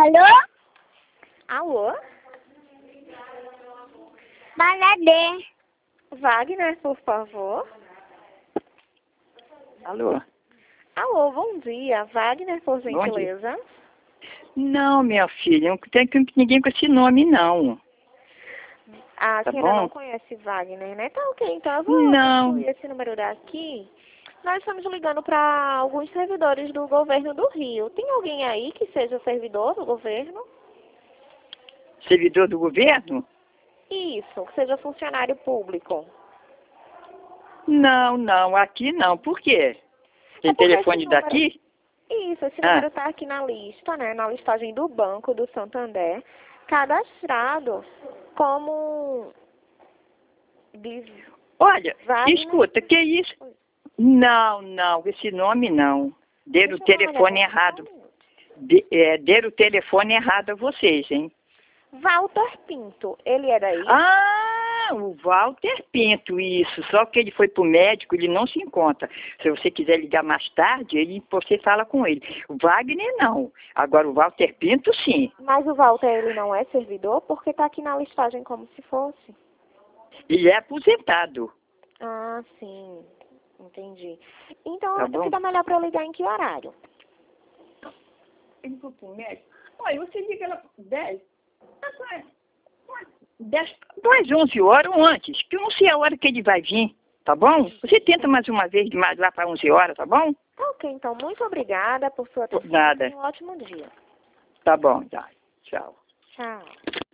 Alô? Alô? Banadê. Wagner, por favor. Alô? Alô, bom dia. Wagner, por gentileza. Não, minha filha, não tem ninguém com esse nome, não. A Tá senhora bom? não conhece Wagner, né? Tá ok, então eu vou Não. incluir esse número daqui. Nós estamos ligando para alguns servidores do governo do Rio. Tem alguém aí que seja servidor do governo? Servidor do governo? Isso, que seja funcionário público. Não, aqui não. Por quê? Tem porque telefone esse número- daqui? Isso, esse número está aqui na lista, né? Na listagem do Banco do Santander, cadastrado como... Olha, Wagner. escuta, que isso? Não, esse nome não. Deram o Deixa eu dar uma telefone olhada. errado. Deram o telefone errado a vocês, hein? Walter Pinto, ele é daí? Ah, o Walter Pinto, isso. Só que ele foi pro médico, ele não se encontra. Se você quiser ligar mais tarde, você fala com ele. O Wagner não. Agora o Walter Pinto, sim. Mas o Walter, ele não é servidor? Porque tá aqui na listagem como se fosse. Ele é aposentado. Ah, sim. Entendi. Então, Tá bom? fica melhor para eu ligar em que horário? Ele foi pro médico. Olha, você liga lá 10. 11 horas ou antes, que eu não sei a hora que ele vai vir, tá bom? Você tenta mais uma vez, mais lá para 11 horas, tá bom? Tá ok, então. Muito obrigada por sua atenção. Nada. Tenha um ótimo dia. Tá bom, tá. Tchau. Tchau.